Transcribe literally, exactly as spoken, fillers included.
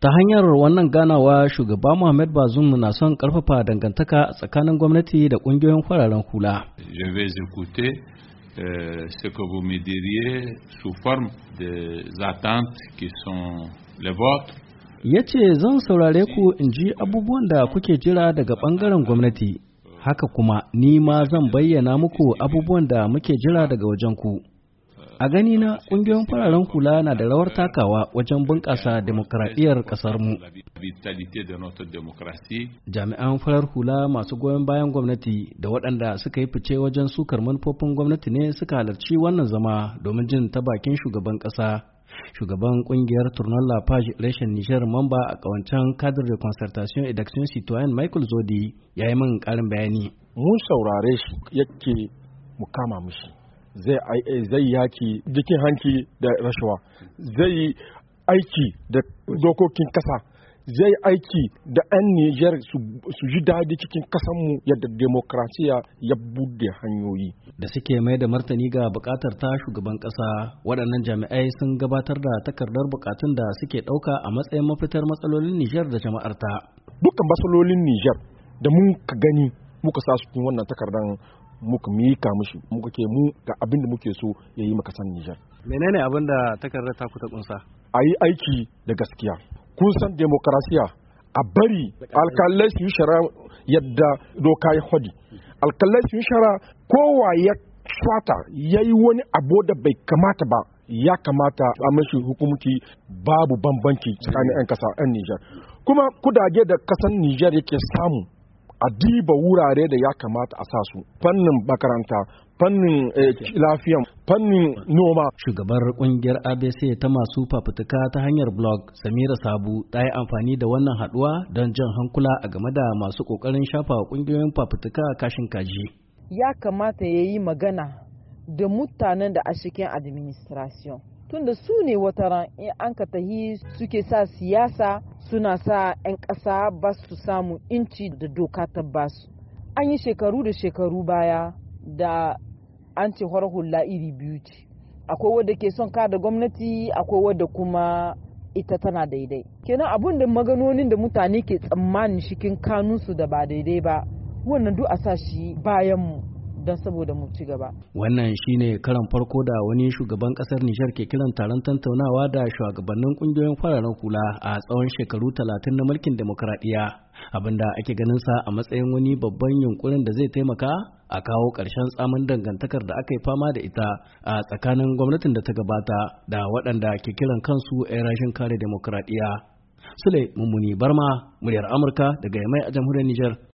Ta hanyar wannan ganawa shugaba Mohamed Bazoum na son karfafa dangantaka tsakanin gwamnati da kungiyoyin fararen hula. Je vais écouter euh, ce que vous me diriez sous forme des attentes qui sont les vôtres. Ya ce zan saurare ku in ji abubuwan da kuke jira daga ɓangaren gwamnati, haka kuma ni ma zan bayyana muku abubuwan da muke jira daga wajen ku. A gani na ƙungiyoyin fararen hula na da rawar takawa wajen bunƙasa demokradiyyar ƙasarmu. Jami'an farar hula masu goyon bayan gwamnati da waɗanda suka yi fice wajen sukar manufofin gwamnati ne suka halarci wannan zama domin jin ta bakin shugaban ƙasa. Shugaban ƙungiyar Tournon La Page reshen Niger mamba a ƙawancen Cadre de Concertation et d'Action Citoyenne Michael Zodi ya yi min ƙarin bayani. Mun saurare shi yake mu kama mushi. zai yaki jikin hanki da rashawa, zai aiki da dokokin kasa, zai aiki da 'yan Nijar su ji daɗi cikin kasanmu yadda demokrasiya ya bude hanyoyi. Da suke mai da martani ga bukatar ta shugaban ƙasa, waɗannan jami'ai sun gabatar da takardar bukatun da suke ɗauka a matsayin mafitar matsalolin Nijar da jama'arta. Dukkan matsalolin Nijar da mun ka gani muka sa su cikin wannan takardar muka mika mushi muka ke mu ga abin da muke so ya yi maka san Nijar. Menene abin da takardar ta ku ta kunsa? A yi aiki da gaskiya. Kun san demokarasiya a bari alkalai su yi shara yadda doka ya hodi. Alkalai su yi shara kowa ya swata ya yi wani abu da bai kamata ba ya kamata a mashi hukumci babu bambanci tsakanin 'yan kasa 'yan Nijar. Kuma kudade da kasan Nijar yake samu a diba wurare da ya kamata a sa su fannin makaranta fannin lafiya fannin noma. Shugabar kungiyar A B C ta masu fafutuka ta hanyar blog Samira Sabu ta yi amfani da wannan haduwa don jan hankula a game da masu kokarin shafa kungiyoyin fafutuka kashin kaji. Ya kamata ya yi magana da mutanen da a cikin administration tunda su ne wataran in an ka tahi suke sa siyasa suna sa 'yan ƙasa ba su samu inci da doka ta basu. An yi shekaru da shekaru baya da an ce hula iri biyu ce, akwai wadda ke son kada gwamnati akwai wadda kuma ita tana daidai. Kenan abun da maganonin da mutane ke tsammanin cikin kanunsu da ba daidai ba wannan duk a sa shi bayan mu don saboda mu ci gaba. Wannan shine karan farko da wani shugaban kasar Nijar ke kiran taron tantaunawa da shugabannin kungiyoyin fararen hula a tsawon shekaru talatin na mulkin demokradiyya, abinda ake ganin sa a matsayin wani babban yunkurin da zai taimaka a kawo ƙarshen tsamin dangantakar da aka yi fama da ita a tsakanin gwamnatin da ta gabata da waɗanda ke kiran kansu 'yan rashin kare demokradiyya. Sule Mummuni Barma, muryar Amurka daga Yamai a jamhuriyar Nijar.